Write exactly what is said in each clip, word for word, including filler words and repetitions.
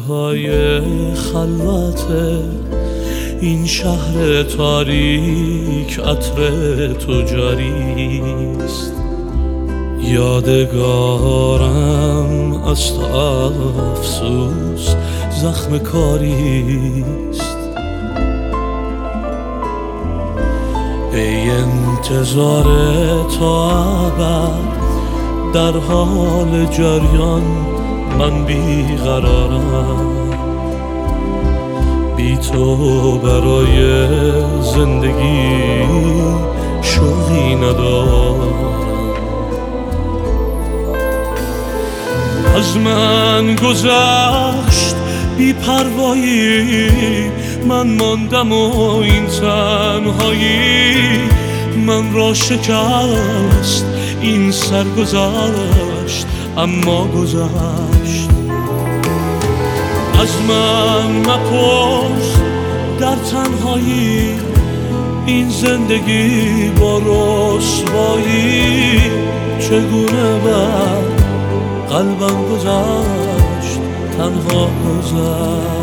های خلوت این شهر تاریک عطر تو جاریست. یادگارم از تو افسوس زخم کاریست. ای انتظار تا ابد در حال جریان من بیقرارم، بی تو برای زندگی شوقی ندارم. از من گذشت بی پروایی، من ماندم و این تنهایی من را شکست. این سر گذشت اما گذشت. از من مپرس در تنهایی این زندگی با رسوایی چگونه بر قلبم گذشت، تنها گذشت.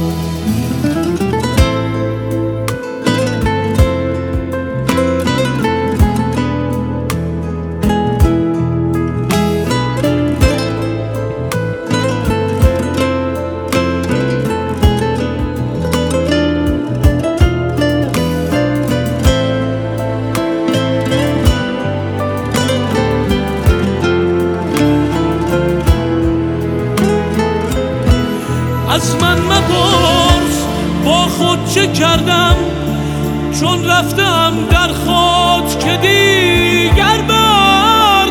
از من مپرس با خود چه کردم، چون رفتم در خود که دیگر بر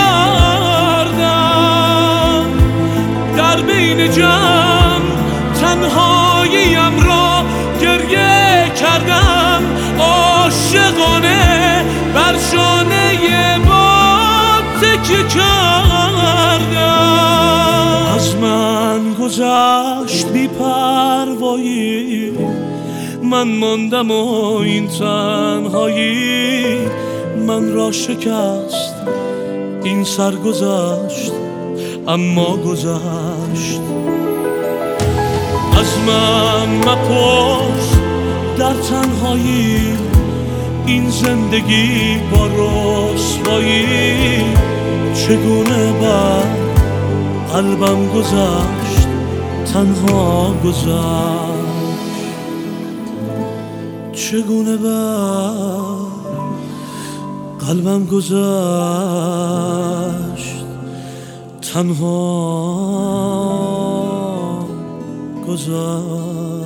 نگردم. در بین جمع تنهاییم را گریه کردم، عاشقانه بر شانه باد تکیه کردم. از من گذشت بی پروایی، من ماندم و این تنهایی من را شکست. این سر گذشت اما گذشت. از من مپرس در تنهایی این زندگی با رسوایی چگونه بر قلبم گذشت، تنها گذشت. چگونه بر قلبم گذشت، تنها گذشت.